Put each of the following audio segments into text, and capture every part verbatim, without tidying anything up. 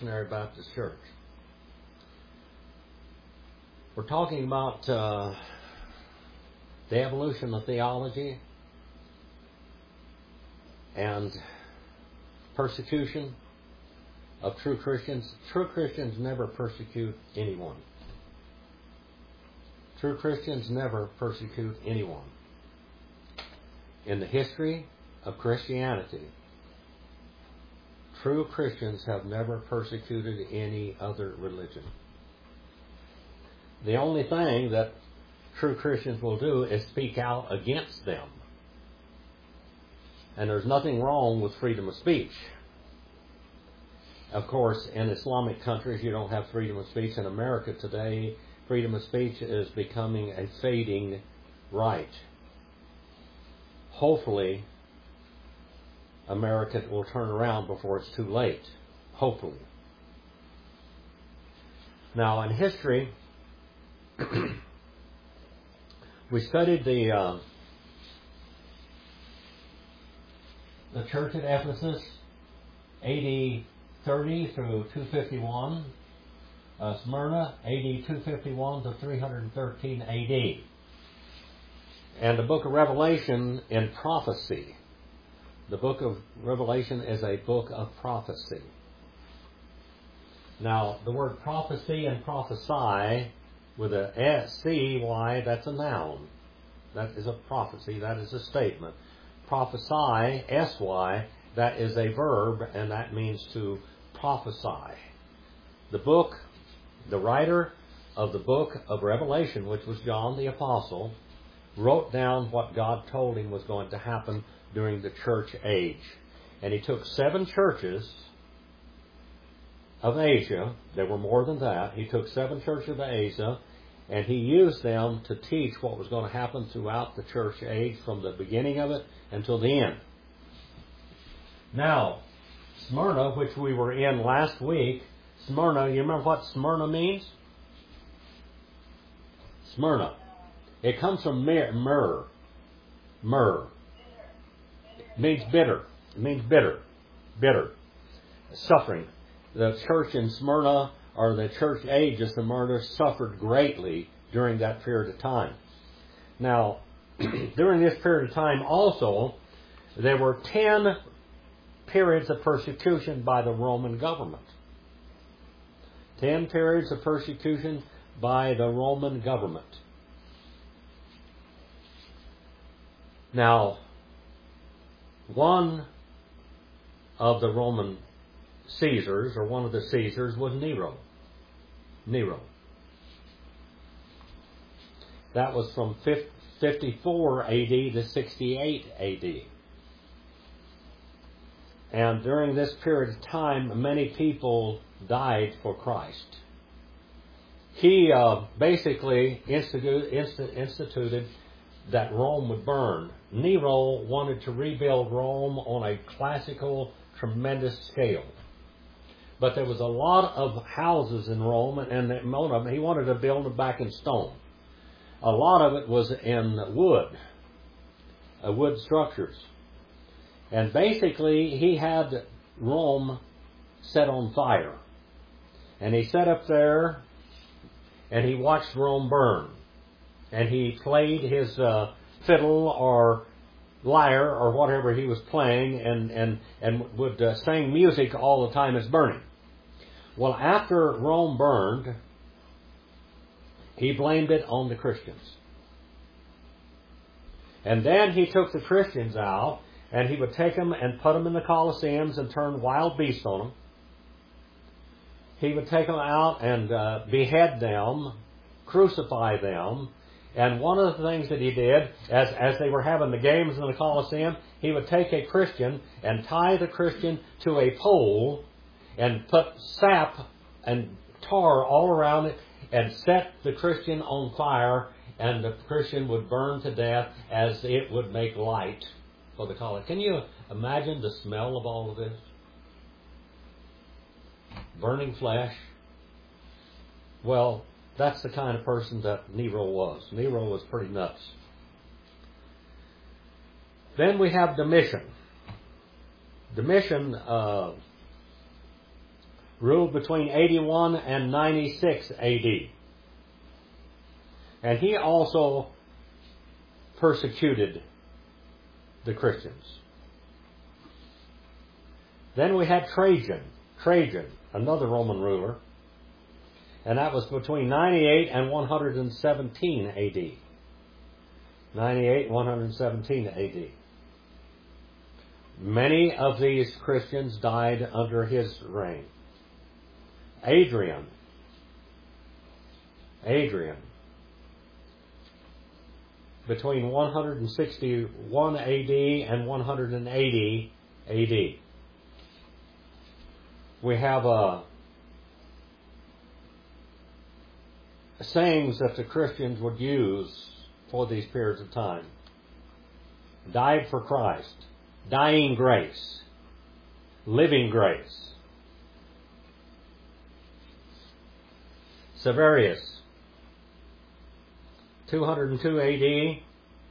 Missionary Baptist Church. We're talking about uh, the evolution of theology and persecution of true Christians. True Christians never persecute anyone. True Christians never persecute anyone. In the history of Christianity, true Christians have never persecuted any other religion. The only thing that true Christians will do is speak out against them. And there's nothing wrong with freedom of speech. Of course, in Islamic countries, you don't have freedom of speech. In America today, freedom of speech is becoming a fading right. Hopefully, America will turn around before it's too late. Hopefully. Now, in history, we studied the uh, the church at Ephesus, A D thirty through two fifty-one. Uh, Smyrna, A D two fifty-one to three thirteen A D. And the book of Revelation in prophecy. The book of Revelation is a book of prophecy. Now, the word prophecy and prophesy with a S C Y, that's a noun. That is a prophecy, that is a statement. Prophesy, S Y, that is a verb, and that means to prophesy. The book, the writer of the book of Revelation, which was John the Apostle, wrote down what God told him was going to happen during the church age. And he took seven churches of Asia. There were more than that. He took seven churches of Asia, and he used them to teach what was going to happen throughout the church age from the beginning of it until the end. Now, Smyrna, which we were in last week, Smyrna, you remember what Smyrna means? Smyrna. It comes from myrrh. Myrrh. Myrrh. It means bitter. It means bitter. Bitter. Suffering. The church in Smyrna, or the church age of Smyrna, suffered greatly during that period of time. Now, during this period of time also, there were ten periods of persecution by the Roman government. Ten periods of persecution by the Roman government. Now, one of the Roman Caesars, or one of the Caesars, was Nero. Nero. That was from fifty-four A D to sixty-eight A D. And during this period of time, many people died for Christ. He uh, basically instituted, instituted that Rome would burn. Nero wanted to rebuild Rome on a classical, tremendous scale. But there was a lot of houses in Rome, and he wanted to build them back in stone. A lot of it was in wood, uh, wood structures. And basically, he had Rome set on fire. And he sat up there, and he watched Rome burn. And he played his uh, fiddle or lyre or whatever he was playing, and, and, and would uh, sing music all the time it's burning. Well, after Rome burned, he blamed it on the Christians. And then he took the Christians out, and he would take them and put them in the Colosseums and turn wild beasts on them. He would take them out and uh, behead them, crucify them. And one of the things that he did, as, as they were having the games in the Colosseum, he would take a Christian and tie the Christian to a pole and put sap and tar all around it and set the Christian on fire, and the Christian would burn to death as it would make light for the Colosseum. Can you imagine the smell of all of this? Burning flesh. Well, that's the kind of person that Nero was. Nero was pretty nuts. Then we have Domitian. Domitian uh, ruled between eighty-one and ninety-six A D. And he also persecuted the Christians. Then we had Trajan, Trajan, another Roman ruler, and that was between ninety-eight and one hundred seventeen A D. ninety-eight and one hundred seventeen A D. Many of these Christians died under his reign. Adrian, Adrian, between one hundred sixty-one A D and one hundred eighty A D. We have uh, sayings that the Christians would use for these periods of time. Died for Christ. Dying grace. Living grace. Severius, two hundred two A D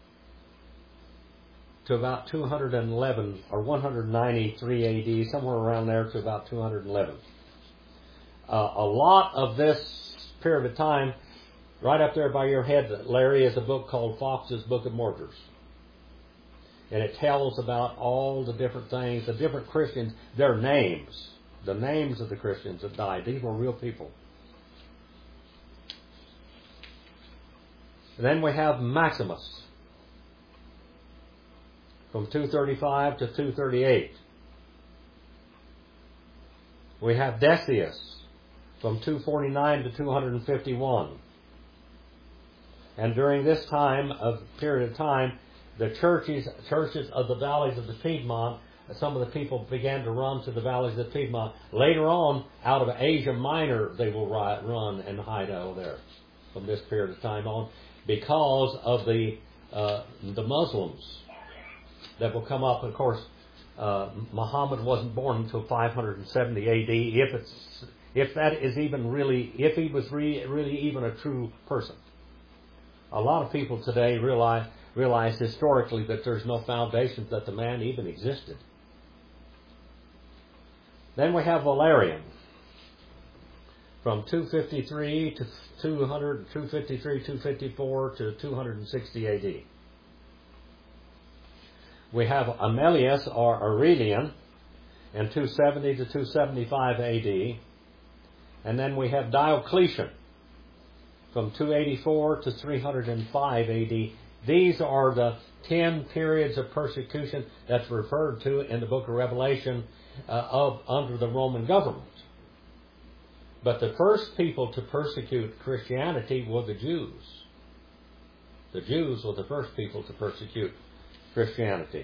to about two hundred eleven, or one hundred ninety-three A D, somewhere around there to about two hundred eleven. Uh, a lot of this period of time, right up there by your head, Larry, is a book called Fox's Book of Martyrs. And it tells about all the different things, the different Christians, their names, the names of the Christians that died. These were real people. And then we have Maximus, from two thirty-five to two thirty-eight. We have Decius, from two forty-nine to two fifty-one. And during this time of period of time, the churches churches of the valleys of the Piedmont, some of the people began to run to the valleys of the Piedmont. Later on, out of Asia Minor, they will run and hide out there from this period of time on, because of the uh, the Muslims that will come up. Of course, uh, Muhammad wasn't born until five hundred seventy A D. If it's if that is even really, if he was re, really even a true person. A lot of people today realize realize historically that there's no foundations that the man even existed. Then we have Valerian, from two fifty-three to two hundred, two fifty-three, two fifty-four to two sixty A D. We have Amelius or Aurelian in two seventy to two seventy-five A D. And then we have Diocletian from two eighty-four to three hundred five A D. These are the ten periods of persecution that's referred to in the book of Revelation uh, of under the Roman government. But the first people to persecute Christianity were the Jews. The Jews were the first people to persecute Christianity.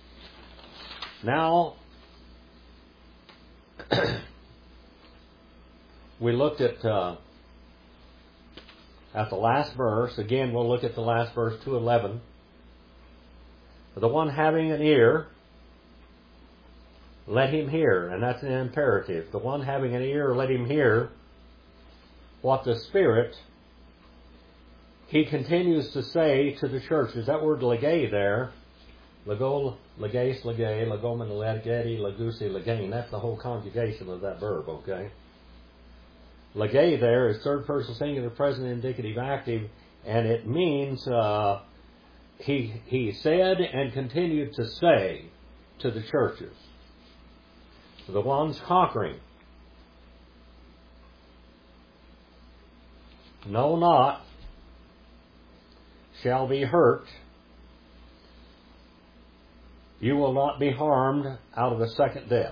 Now, we looked at uh, at the last verse. Again, we'll look at the last verse, two eleven. The one having an ear, let him hear. And that's an imperative. The one having an ear, let him hear what the Spirit, he continues to say to the churches. That word legay there, lego, legace, legay, legomen, legedi, legusi, legain. That's the whole conjugation of that verb, okay? Legay there is third person singular, present indicative active, and it means uh, he he said and continued to say to the churches, the ones conquering, know not, shall be hurt, you will not be harmed out of the second death.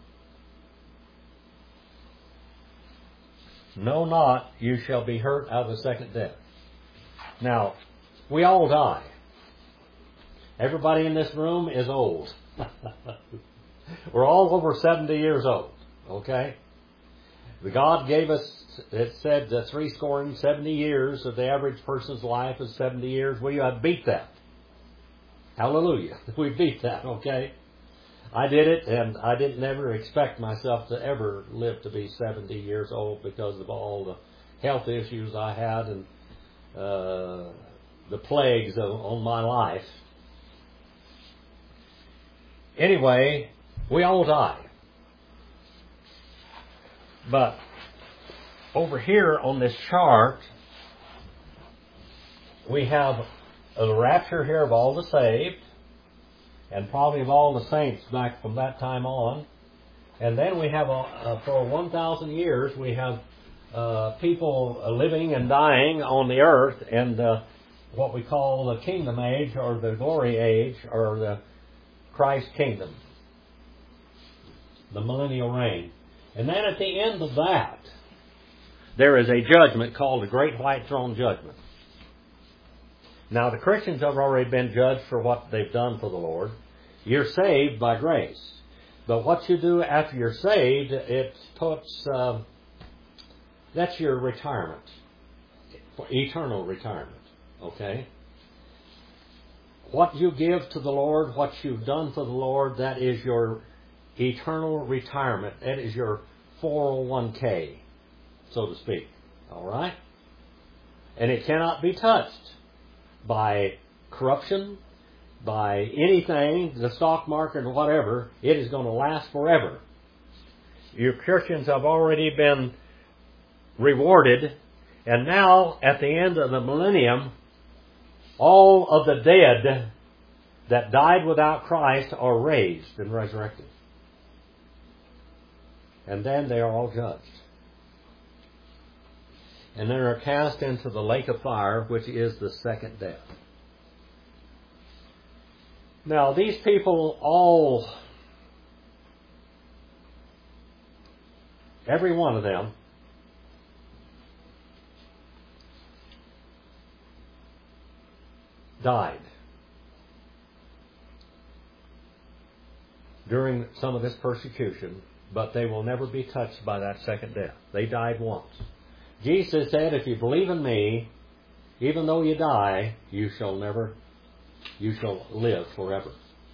Know not, you shall be hurt out of the second death. Now, we all die. Everybody in this room is old. We're all over seventy years old, okay? God gave us, it said, uh, three score and seventy years of the average person's life is seventy years. We uh, beat that. Hallelujah. We beat that, okay? I did it, and I didn't never expect myself to ever live to be seventy years old because of all the health issues I had and uh, the plagues of, on my life. Anyway, we all die. But over here on this chart, we have a rapture here of all the saved, and probably of all the saints back from that time on. And then we have, a, uh, for one thousand years, we have uh, people living and dying on the earth, and uh, what we call the kingdom age, or the glory age, or the Christ kingdom, the millennial reign. And then at the end of that, there is a judgment called the Great White Throne Judgment. Now, the Christians have already been judged for what they've done for the Lord. You're saved by grace. But what you do after you're saved, it puts, uh, that's your retirement, eternal retirement, okay? What you give to the Lord, what you've done for the Lord, that is your eternal retirement. That is your four oh one k, so to speak, all right? And it cannot be touched by corruption, by anything, the stock market or whatever. It is going to last forever. Your Christians have already been rewarded, and now at the end of the millennium, all of the dead that died without Christ are raised and resurrected. And then they are all judged. And then are cast into the lake of fire, which is the second death. Now, these people all, every one of them, died during some of this persecution, but they will never be touched by that second death. They died once. Jesus said, if you believe in me, even though you die, you shall never, you shall live forever.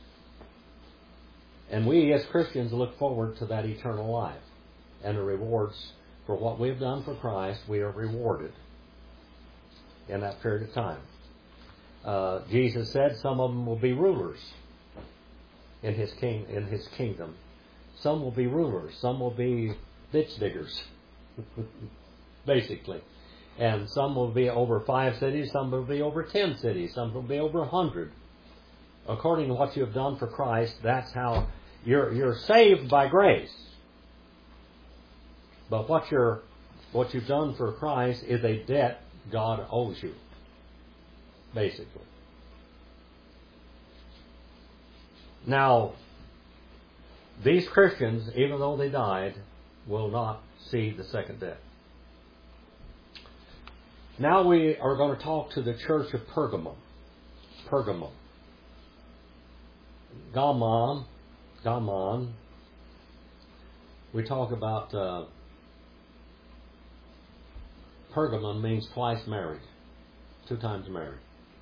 And we as Christians look forward to that eternal life and the rewards for what we've done for Christ. We are rewarded in that period of time. Uh, Jesus said some of them will be rulers in his king in his kingdom. Some will be rulers. Some will be ditch diggers, basically. And some will be over five cities. Some will be over ten cities. Some will be over a hundred. According to what you have done for Christ, that's how you're you're saved by grace. But what you're what you've done for Christ is a debt God owes you, basically. Now, these Christians, even though they died, will not see the second death. Now we are going to talk to the church of Pergamum. Pergamum. Gamon. Gamon. We talk about uh, Pergamum means twice married. Two times married.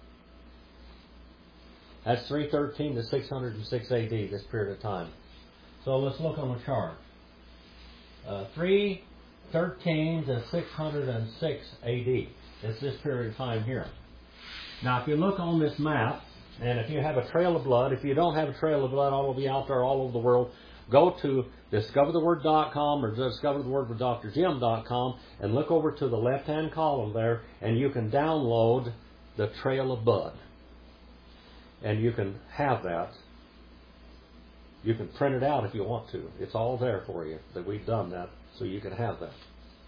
That's three thirteen to six oh six A D, this period of time. So let's look on the chart. Uh, three thirteen to six oh six A D. It's this period of time here. Now, if you look on this map, and if you have a trail of blood, if you don't have a trail of blood, all of you out there all over the world, go to discover the word dot com or discover the word with Dr Jim dot com and look over to the left-hand column there, and you can download the trail of blood. And you can have that. You can print it out if you want to. It's all there for you, that we've done that, so you can have that.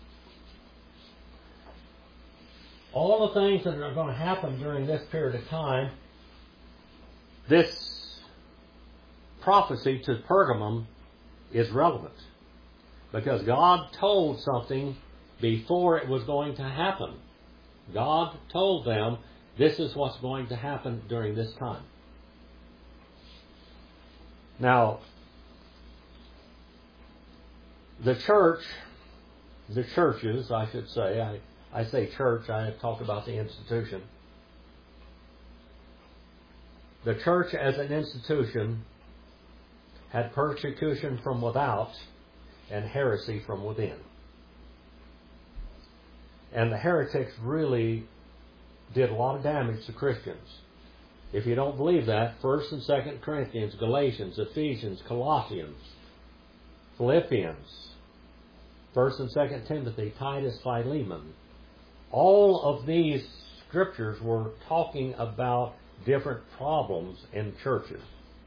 All the things that are going to happen during this period of time, this prophecy to Pergamum is relevant. Because God told something before it was going to happen. God told them, this is what's going to happen during this time. Now, the church, the churches, I should say, I, I say church, I talk about the institution. The church as an institution had persecution from without and heresy from within. And the heretics really did a lot of damage to Christians. If you don't believe that, First and Second Corinthians, Galatians, Ephesians, Colossians, Philippians, First and Second Timothy, Titus, Philemon. All of these scriptures were talking about different problems in churches.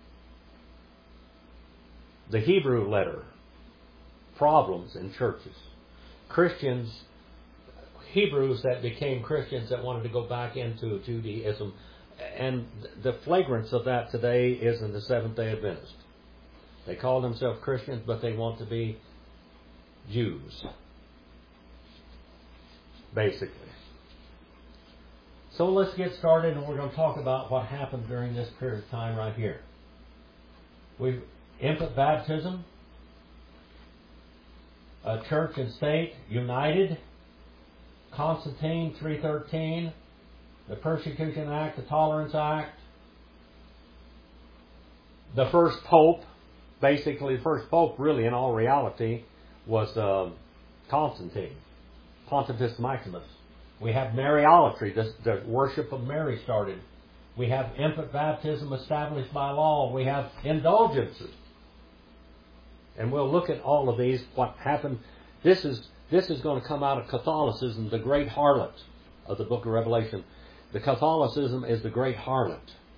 The Hebrew letter, problems in churches. Christians, Hebrews that became Christians that wanted to go back into Judaism. And the flagrance of that today is in the Seventh-day Adventists. They call themselves Christians, but they want to be Jews, basically. So let's get started, and we're going to talk about what happened during this period of time right here. We've infant baptism, uh, church and state united, Constantine three thirteen, the Persecution Act, the Tolerance Act, the first pope. Basically, the first pope, really, in all reality, was uh, Constantine, Pontifex Maximus. We have Mariolatry, the, the worship of Mary started. We have infant baptism established by law. We have indulgences. And we'll look at all of these, what happened. This is, this is going to come out of Catholicism, the great harlot of the book of Revelation. The Catholicism is the great harlot.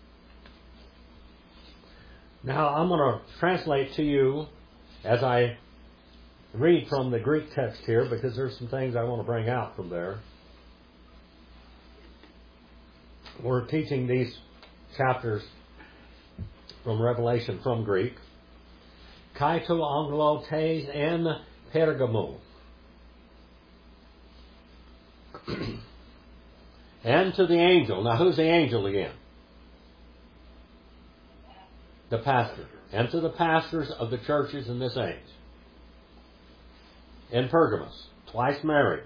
Now, I'm going to translate to you as I read from the Greek text here, because there's some things I want to bring out from there. We're teaching these chapters from Revelation from Greek. Kai to anglo tes en Pergamo. And to the angel. Now, who's the angel again? The pastor. And to the pastors of the churches in this age. In Pergamos, twice married.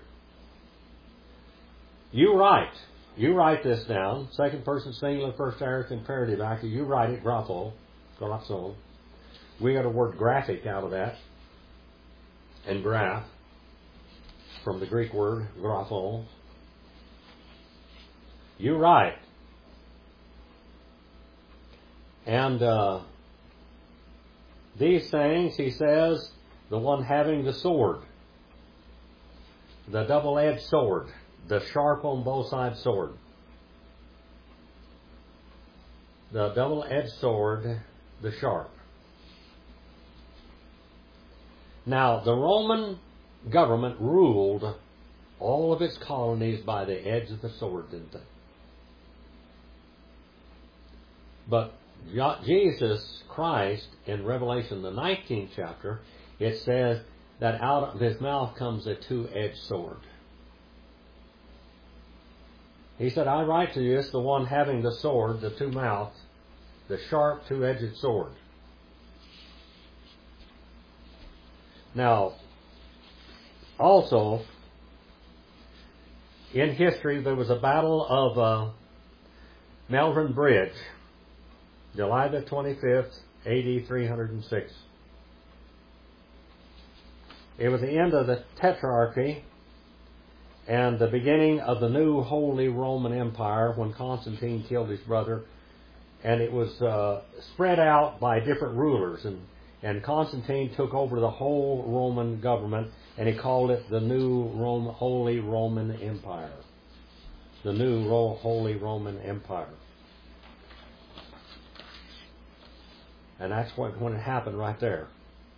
You write. You write this down. Second person singular, first aorist imperative active. You write it, grapho. Grapho. We got a word graphic out of that. And graph. From the Greek word grapho. You write. And uh, these things, he says, the one having the sword, the double-edged sword, the sharp on both sides sword, the double-edged sword, the sharp. Now, the Roman government ruled all of its colonies by the edge of the sword, didn't they? But Jesus Christ, in Revelation, the nineteenth chapter, it says that out of his mouth comes a two-edged sword. He said, I write to you, it's the one having the sword, the two mouths, the sharp two-edged sword. Now, also, in history, there was a battle of uh, Malvern Bridge, July the twenty-fifth, A D three hundred six. It was the end of the Tetrarchy and the beginning of the new Holy Roman Empire when Constantine killed his brother. And it was uh, spread out by different rulers. And, and Constantine took over the whole Roman government, and he called it the new Rome, Holy Roman Empire. The new Ro- Holy Roman Empire. And that's what, when it happened right there.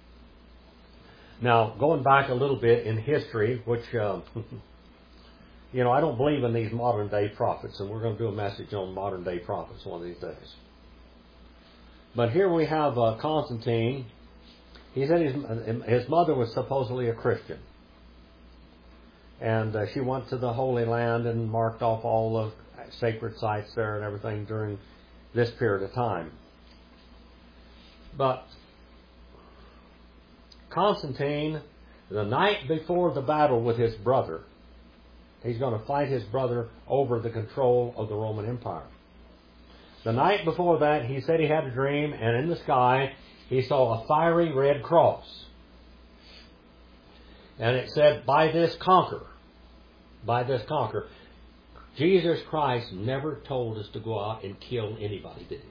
Now, going back a little bit in history, which, uh, you know, I don't believe in these modern day prophets, and we're going to do a message on modern day prophets one of these days. But here we have uh, Constantine. He said his, his mother was supposedly a Christian. And uh, she went to the Holy Land and marked off all the sacred sites there and everything during this period of time. But Constantine, the night before the battle with his brother, he's going to fight his brother over the control of the Roman Empire. The night before that, he said he had a dream, and in the sky, he saw a fiery red cross. And it said, by this conquer. By this conquer. Jesus Christ never told us to go out and kill anybody, did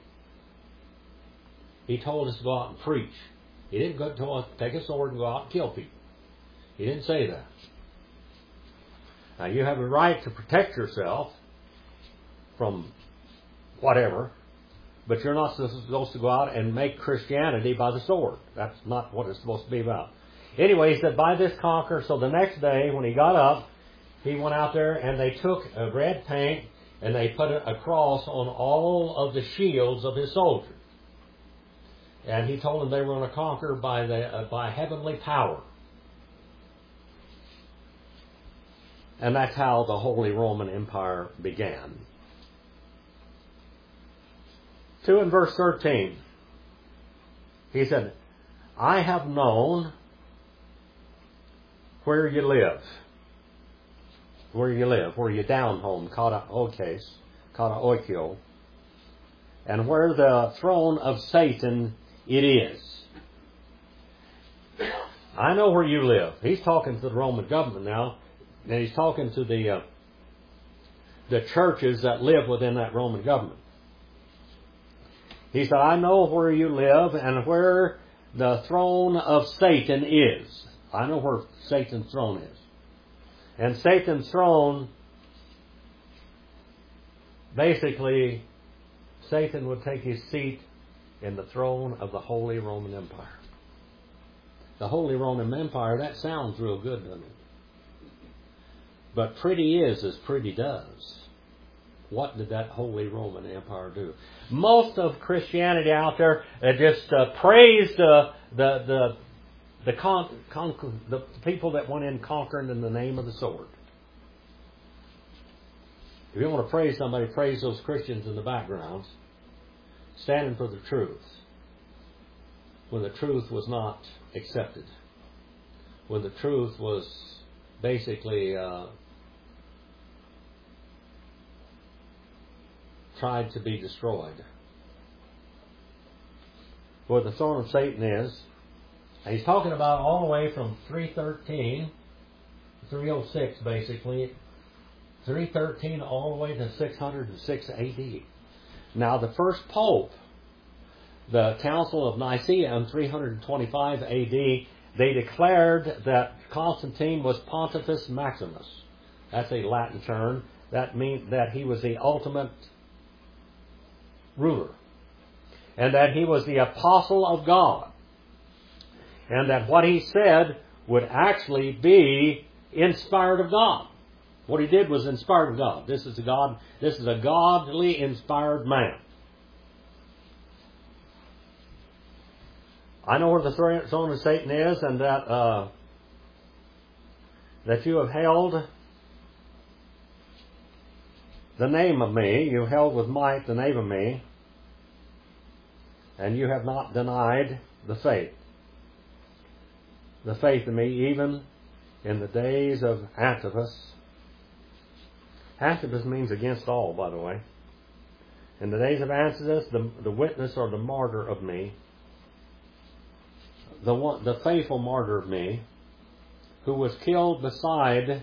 he? He told us to go out and preach. He didn't go to take a sword and go out and kill people. He didn't say that. Now, you have a right to protect yourself from whatever, but you're not supposed to go out and make Christianity by the sword. That's not what it's supposed to be about. Anyway, he said, by this conquer. So the next day, when he got up, he went out there and they took a red paint and they put a cross on all of the shields of his soldiers. And he told them they were going to conquer by the uh, by heavenly power. And that's how the Holy Roman Empire began. two in verse thirteen. He said, I have known where you live. Where you live, where you down home, kata okes, kata oikio, and where the throne of Satan it is. I know where you live. He's talking to the Roman government now, and he's talking to the uh, the churches that live within that Roman government. He said, I know where you live and where the throne of Satan is. I know where Satan's throne is. And Satan's throne, basically, Satan would take his seat in the throne of the Holy Roman Empire. The Holy Roman Empire, that sounds real good, doesn't it? But pretty is as pretty does. What did that Holy Roman Empire do? Most of Christianity out there uh, just uh, praised uh, the the the, con- con- the people that went in conquering in the name of the sword. If you want to praise somebody, praise those Christians in the background, standing for the truth, when the truth was not accepted, when the truth was basically uh, tried to be destroyed. Where the throne of Satan is, and he's talking about all the way from three thirteen, three oh six basically, three thirteen all the way to six oh six A D. Now the first pope, the Council of Nicaea in three twenty-five A D, they declared that Constantine was Pontifex Maximus. That's a Latin term. That means that he was the ultimate ruler. And that he was the apostle of God. And that what he said would actually be inspired of God. What he did was inspired of God. This is a God. This is a godly inspired man. I know where the throne of Satan is, and that uh, that you have held the name of me. You held with might the name of me, and you have not denied the faith. The faith in me, even in the days of Antipas. Antipas means against all, by the way. In the days of Antipas, the, the witness or the martyr of me, the one, the faithful martyr of me, who was killed beside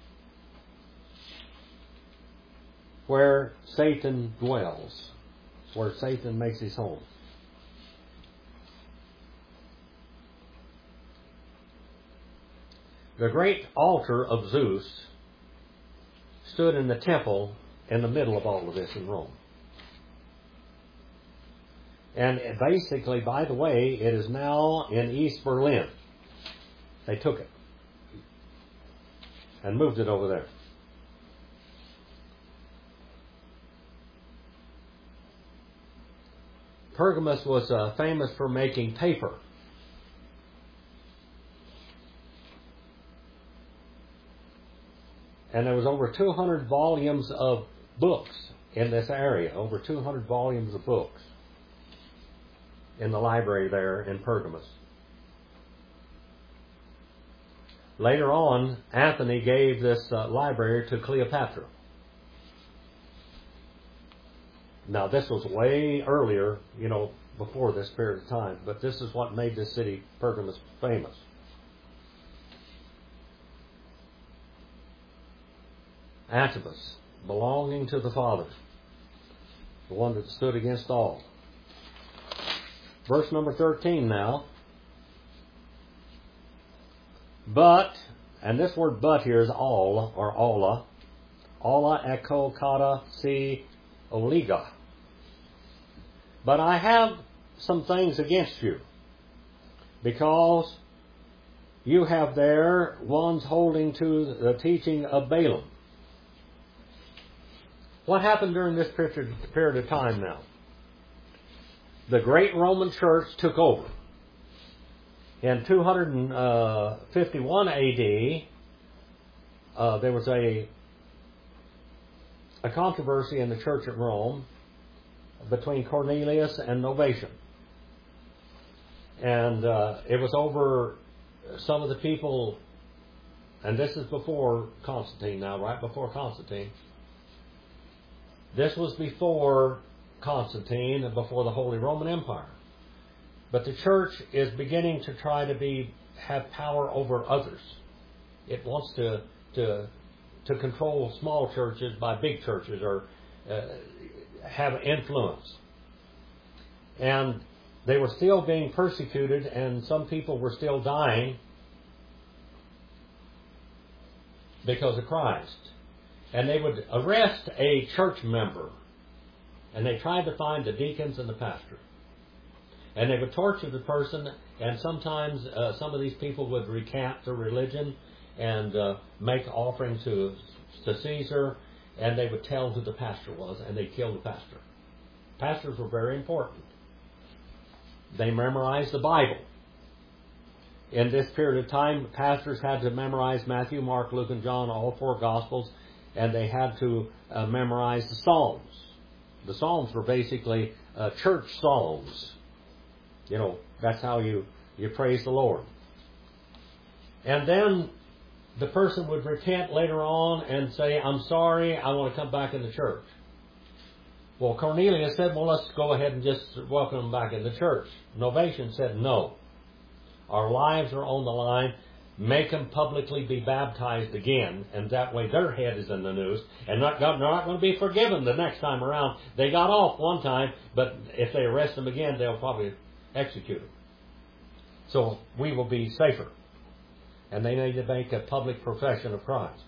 where Satan dwells, where Satan makes his home. The great altar of Zeus stood in the temple in the middle of all of this in Rome. And basically, by the way, it is now in East Berlin. They took it and moved it over there. Pergamus was uh, famous for making paper. And there was over two hundred volumes of books in this area. Over two hundred volumes of books in the library there in Pergamus. Later on, Anthony gave this uh, library to Cleopatra. Now, this was way earlier, you know, before this period of time. But this is what made this city, Pergamus, famous. Antipas, belonging to the Father, the one that stood against all. Verse number thirteen now. But, and this word but here is all, or alla, alla echo kata si oliga. But I have some things against you, because you have there ones holding to the teaching of Balaam. What happened during this period of time now? The great Roman Church took over. In two fifty-one A D, uh, there was a, a controversy in the church at Rome between Cornelius and Novatian. And uh, it was over some of the people, and this is before Constantine now, right before Constantine. This was before Constantine and before the Holy Roman Empire. But the church is beginning to try to be have power over others. It wants to to to control small churches by big churches, or uh, have influence. And they were still being persecuted, and some people were still dying because of Christ. And they would arrest a church member, and they tried to find the deacons and the pastor. And they would torture the person, and sometimes uh, some of these people would recant their religion and uh, make offering to, to Caesar, and they would tell who the pastor was, and they'd kill the pastor. Pastors were very important. They memorized the Bible. In this period of time, pastors had to memorize Matthew, Mark, Luke, and John, all four Gospels, and they had to uh, memorize the Psalms. The Psalms were basically uh, church psalms. You know, that's how you, you praise the Lord. And then the person would repent later on and say, I'm sorry, I want to come back in the church. Well, Cornelius said, well, let's go ahead and just welcome them back in the church. Novatian said, no. Our lives are on the line. Make them publicly be baptized again, and that way their head is in the news, and not, they're not going to be forgiven the next time around. They got off one time, but if they arrest them again, they'll probably execute them. So we will be safer. And they need to make a public profession of Christ.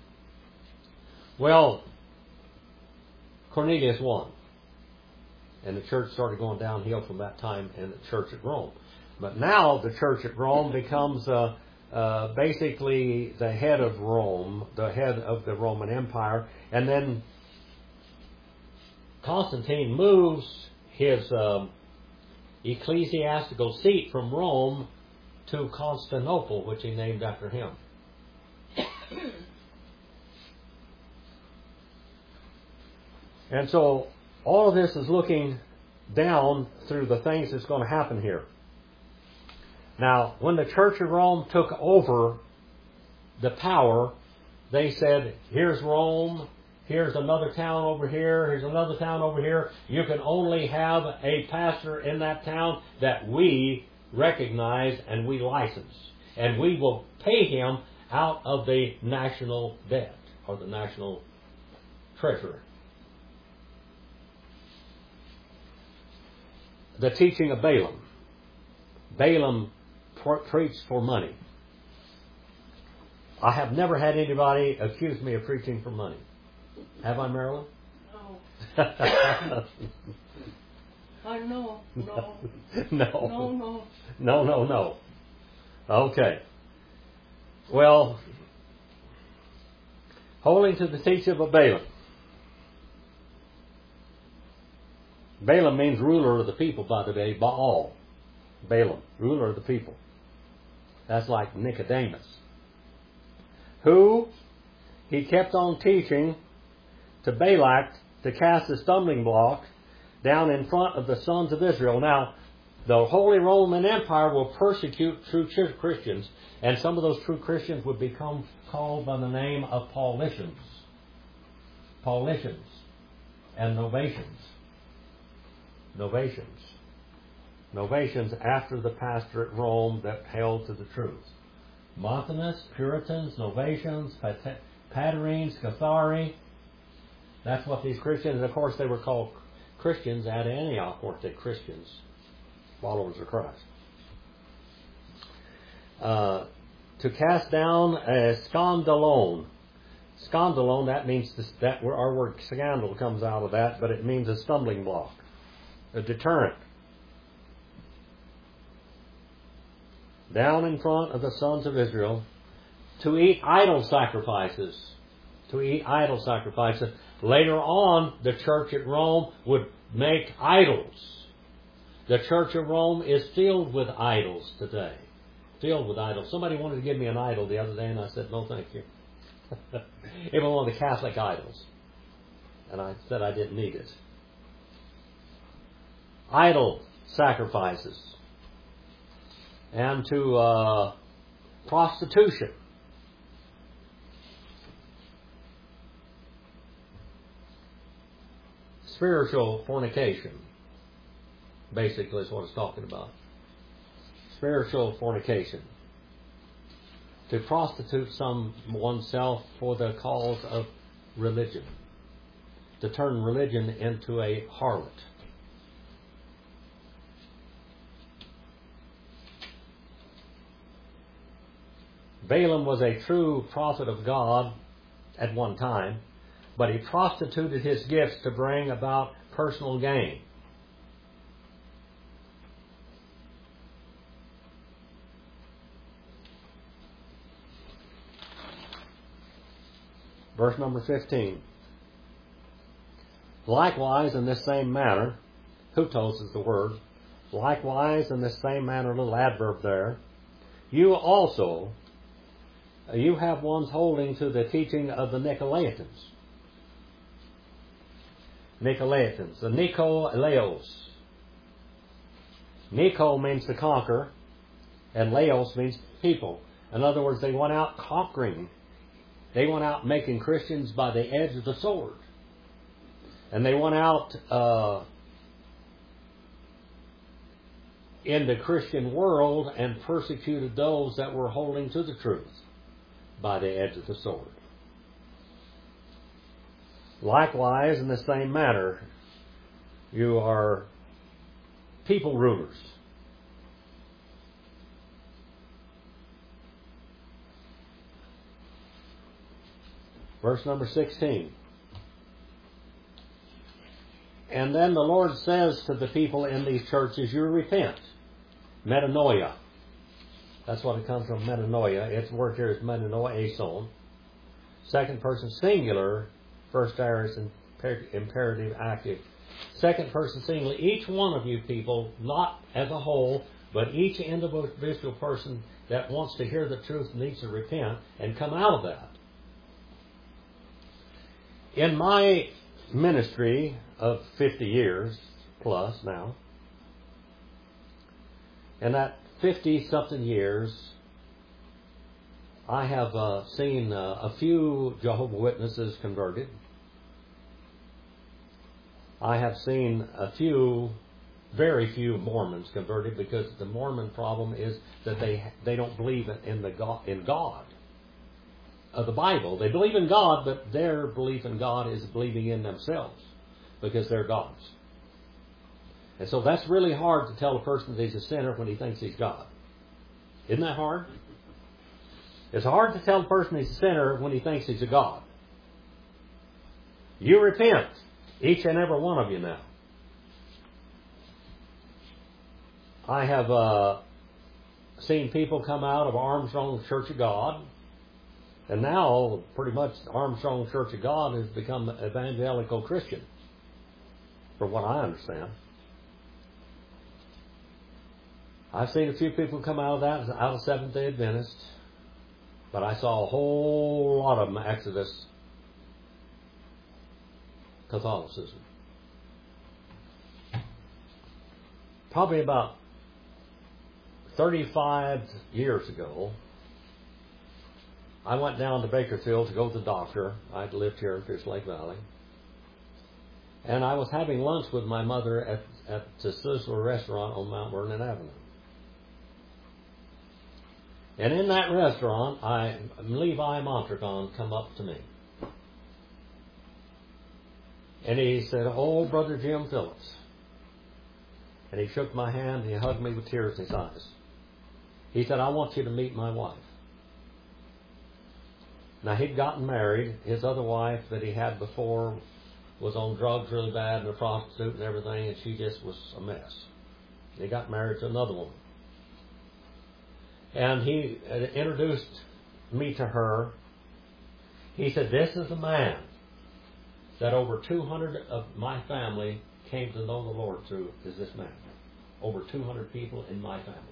Well, Cornelius won. And the church started going downhill from that time in the church at Rome. But now the church at Rome becomes uh, uh, basically the head of Rome, the head of the Roman Empire. And then Constantine moves his um, ecclesiastical seat from Rome to Constantinople, which he named after him. And so all of this is looking down through the things that's going to happen here. Now, when the Church of Rome took over the power, they said, here's Rome, here's another town over here, here's another town over here. You can only have a pastor in that town that we recognize and we license. And we will pay him out of the national debt, or the national treasury. The teaching of Balaam. Balaam preached for money. I have never had anybody accuse me of preaching for money. Have I, Marilyn? No. I know. No. No. No, no. No, no, no. Okay. Well, holding to the teaching of Balaam. Balaam means ruler of the people, by the way. Baal. Balaam, ruler of the people. That's like Nicodemus. Who he kept on teaching to Balak to cast a stumbling block down in front of the sons of Israel. Now, the Holy Roman Empire will persecute true Christians, and some of those true Christians would become called by the name of Paulicians. Paulicians and Novatians. Novatians. Novatians after the pastor at Rome that held to the truth. Montanists, Puritans, Novatians, Pat- Patarines, Cathari. That's what these Christians, and of course they were called Christians at Antioch, weren't they? Christians, followers of Christ. Uh, to cast down a scandalon. Scandalon, that means this, that our word scandal comes out of that, but it means a stumbling block, a deterrent. Down in front of the sons of Israel to eat idol sacrifices. To eat idol sacrifices. Later on, the church at Rome would make idols. The church of Rome is filled with idols today. Filled with idols. Somebody wanted to give me an idol the other day, and I said, no, thank you. Even one of the Catholic idols. And I said I didn't need it. Idol sacrifices. And to uh, prostitution. Spiritual fornication, basically, is what it's talking about. Spiritual fornication. To prostitute some oneself for the cause of religion. To turn religion into a harlot. Balaam was a true prophet of God at one time, but he prostituted his gifts to bring about personal gain. Verse number fifteen. Likewise, in this same manner, hutos is the word, likewise, in this same manner, a little adverb there, you also, you have ones holding to the teaching of the Nicolaitans. Nicolaitans, the Nikolaos. Nico means to conquer, and Laos means people. In other words, they went out conquering. They went out making Christians by the edge of the sword. And they went out uh, in the Christian world and persecuted those that were holding to the truth by the edge of the sword. Likewise, in the same manner, you are people rulers. Verse number sixteen. And then the Lord says to the people in these churches, you repent. Metanoia. That's what it comes from, metanoia. Its word here is metanoeson. Second person singular. First aorist imperative active. Second person singular. Each one of you people, not as a whole, but each individual person that wants to hear the truth needs to repent and come out of that. In my ministry of fifty years plus now, in that fifty-something years, I have uh, seen uh, a few Jehovah's Witnesses converted. I have seen a few, very few Mormons converted, because the Mormon problem is that they they don't believe in the God, in God of the Bible. They believe in God, but their belief in God is believing in themselves, because they're gods. And so that's really hard to tell a person that he's a sinner when he thinks he's God. Isn't that hard? It's hard to tell a person he's a sinner when he thinks he's a God. You repent, each and every one of you now. I have uh, seen people come out of Armstrong Church of God, and now pretty much Armstrong Church of God has become evangelical Christian, from what I understand. I've seen a few people come out of that, out of Seventh-day Adventist, but I saw a whole lot of them Exodus Catholicism. Probably about thirty-five years ago, I went down to Bakersfield to go to the doctor. I'd lived here in Fish Lake Valley. And I was having lunch with my mother at, at the Sizzler restaurant on Mount Vernon Avenue. And in that restaurant, I, Levi Montracon come up to me. And he said, "Oh, Brother Jim Phillips." And he shook my hand and he hugged me with tears in his eyes. He said, "I want you to meet my wife." Now, he'd gotten married. His other wife that he had before was on drugs really bad and a prostitute and everything, and she just was a mess. He got married to another woman. And he introduced me to her. He said, this is a man that over two hundred of my family came to know the Lord through, is this man. Over two hundred people in my family.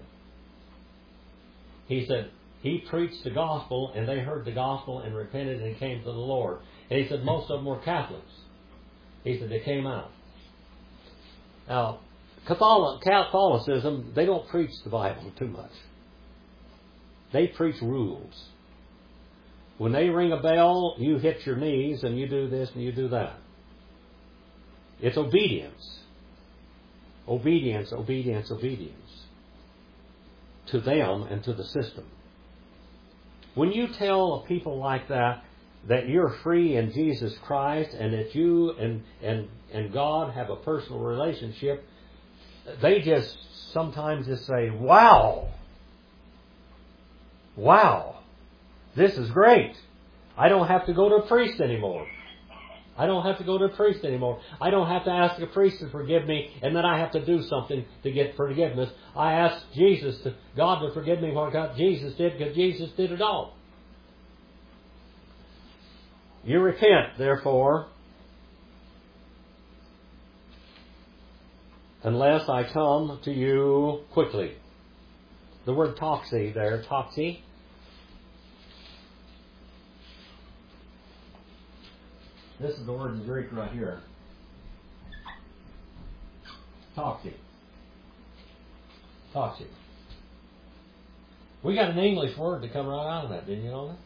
He said, he preached the gospel, and they heard the gospel and repented and came to the Lord. And he said, most of them were Catholics. He said, they came out. Now, Catholicism, they don't preach the Bible too much. They preach rules. When they ring a bell, you hit your knees and you do this and you do that. It's obedience. Obedience, obedience, obedience. To them and to the system. When you tell people like that, that you're free in Jesus Christ and that you and, and, and God have a personal relationship, they just sometimes just say, wow, wow, this is great. I don't have to go to a priest anymore. I don't have to go to a priest anymore. I don't have to ask a priest to forgive me and then I have to do something to get forgiveness. I ask Jesus, to, God to forgive me what God, Jesus did, because Jesus did it all. You repent, therefore, unless I come to you quickly. The word toxi there, toxi. This is the word in Greek right here. Toxi. Toxi. We got an English word to come right out of that, didn't you know that?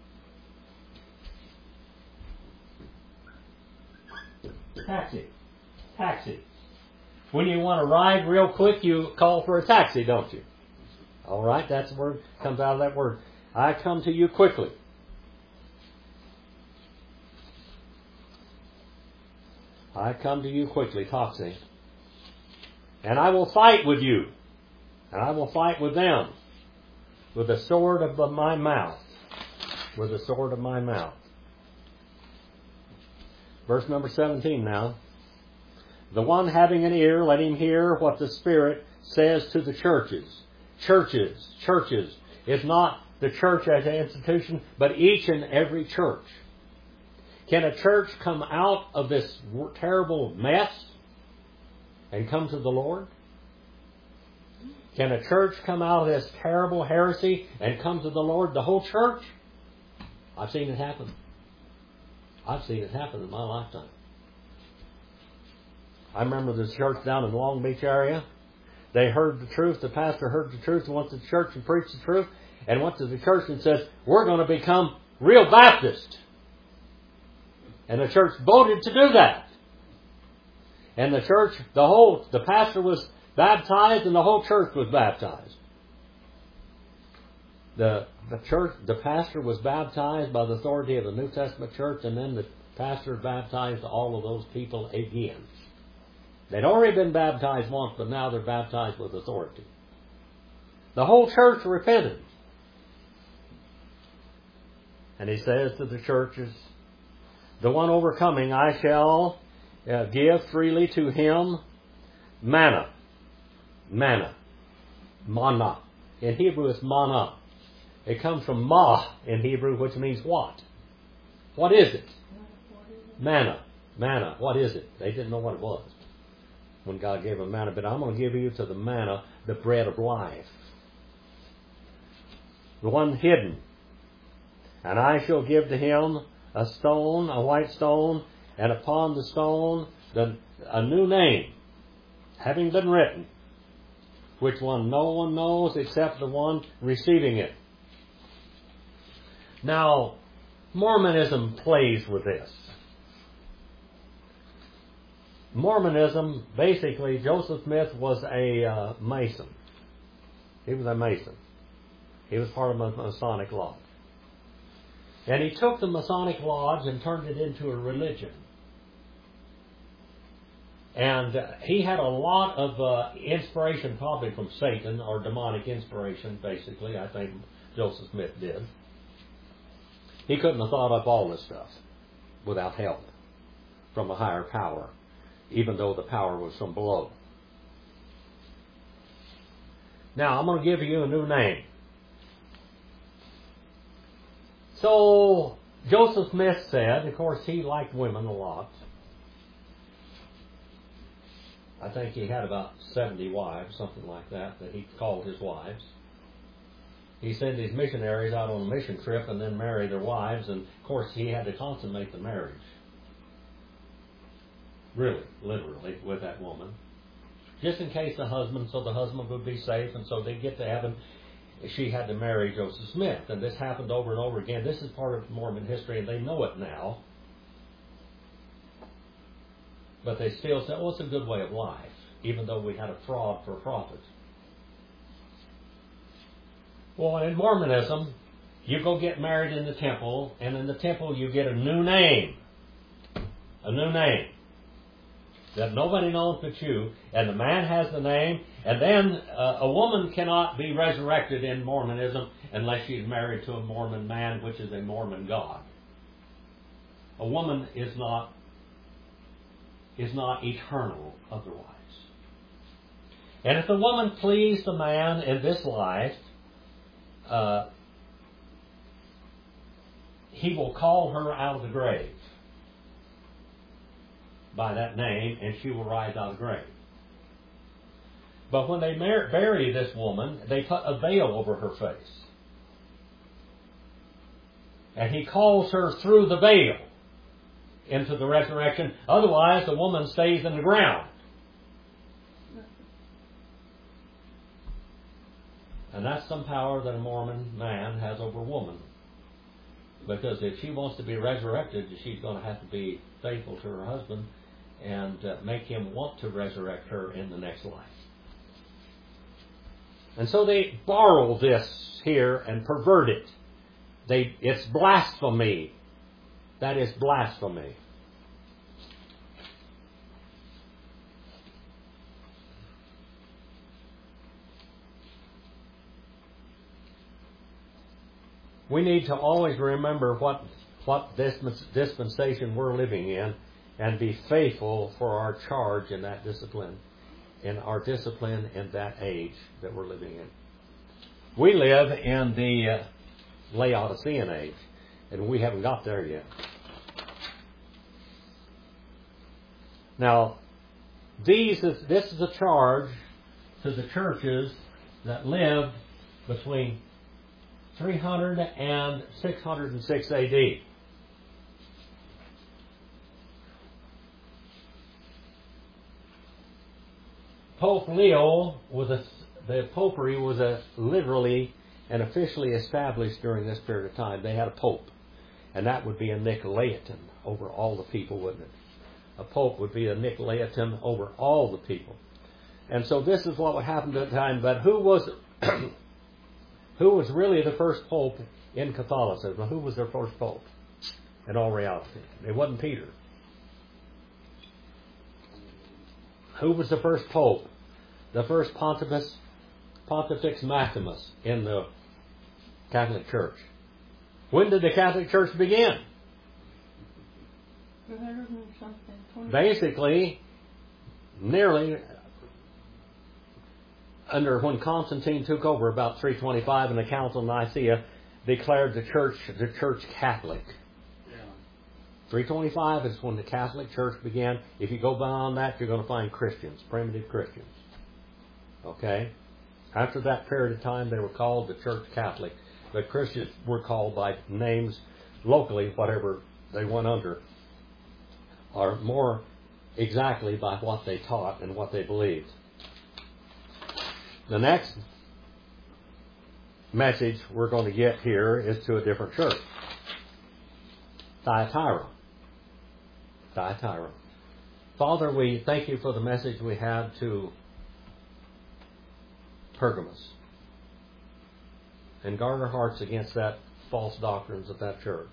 Taxi. Taxi. When you want to ride real quick, you call for a taxi, don't you? All right, that's the word comes out of that word. I come to you quickly. I come to you quickly, toxi. And I will fight with you. And I will fight with them. With the sword of my mouth. With the sword of my mouth. Verse number seventeen now. The one having an ear, let him hear what the Spirit says to the churches. Churches, churches. It's not the church as an institution, but each and every church. Can a church come out of this terrible mess and come to the Lord? Can a church come out of this terrible heresy and come to the Lord? The whole church? I've seen it happen. I've seen it happen in my lifetime. I remember this church down in the Long Beach area. They heard the truth. The pastor heard the truth and went to the church and preached the truth. And went to the church and says, we're going to become real Baptist. And the church voted to do that. And the church, the whole, the pastor was baptized and the whole church was baptized. The, the church, the pastor was baptized by the authority of the New Testament church, and then the pastor baptized all of those people again. They'd already been baptized once, but now they're baptized with authority. The whole church repented. And he says to the churches, the one overcoming I shall uh, give freely to him manna. Manna. Manna. In Hebrew it's manna. It comes from ma in Hebrew, which means what? What is it? Manna. Manna. What is it? They didn't know what it was when God gave them manna. But I'm going to give you to the manna, the bread of life. The one hidden. And I shall give to him a stone, a white stone, and upon the stone the, a new name, having been written, which one no one knows except the one receiving it. Now, Mormonism plays with this. Mormonism, basically, Joseph Smith was a uh, Mason. He was a Mason. He was part of a Masonic lodge. And he took the Masonic lodge and turned it into a religion. And uh, he had a lot of uh, inspiration, probably from Satan, or demonic inspiration, basically, I think Joseph Smith did. He couldn't have thought up all this stuff without help from a higher power, even though the power was from below. Now, I'm going to give you a new name. So, Joseph Smith said, of course, he liked women a lot. I think he had about seventy wives, something like that, that he called his wives. He sent these missionaries out on a mission trip and then married their wives, and of course he had to consummate the marriage. Really, literally, with that woman. Just in case the husband, so the husband would be safe, and so they'd get to heaven. She had to marry Joseph Smith, and this happened over and over again. This is part of Mormon history, and they know it now. But they still say, oh, it's a good way of life, even though we had a fraud for profit. Well, in Mormonism, you go get married in the temple, and in the temple you get a new name. A new name. That nobody knows but you, and the man has the name, and then uh, a woman cannot be resurrected in Mormonism unless she's married to a Mormon man, which is a Mormon god. A woman is not is not eternal otherwise. And if the woman pleased the man in this life, uh, he will call her out of the grave by that name, and she will rise out of the grave. But when they mar- bury this woman, they put a veil over her face. And he calls her through the veil into the resurrection. Otherwise, the woman stays in the ground. And that's some power that a Mormon man has over a woman. Because if she wants to be resurrected, she's going to have to be faithful to her husband and uh, make him want to resurrect her in the next life. And so they borrow this here and pervert it. They, it's blasphemy. That is blasphemy. We need to always remember what, what this dispensation we're living in and be faithful for our charge in that discipline, in our discipline in that age that we're living in. We live in the uh, Laodicean age, and we haven't got there yet. Now, these is, this is a charge to the churches that lived between three hundred and six hundred six A D. Pope Leo was a, the popery was a, literally and officially established during this period of time. They had a pope, and that would be a Nicolaitan over all the people, wouldn't it? A pope would be a Nicolaitan over all the people. And so this is what would happen at the time. But who was who was really the first pope in Catholicism? Who was their first pope in all reality? It wasn't Peter. Who was the first pope? The first Pontifex, Pontifex Maximus in the Catholic Church. When did the Catholic Church begin? Basically, nearly under when Constantine took over about three twenty-five, and the Council of Nicaea declared the church the church Catholic. three twenty-five is when the Catholic Church began. If you go beyond that, you're going to find Christians, primitive Christians. Okay? After that period of time, they were called the Church Catholic. But Christians were called by names locally, whatever they went under, or more exactly by what they taught and what they believed. The next message we're going to get here is to a different church. Thyatira. Thyatira. Father, we thank you for the message we had to Pergamos. And guard our hearts against that false doctrines of that church.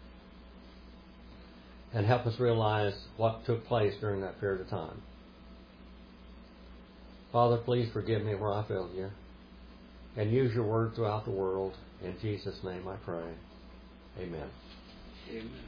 And help us realize what took place during that period of time. Father, please forgive me where I failed you. And use your word throughout the world. In Jesus' name I pray. Amen. Amen.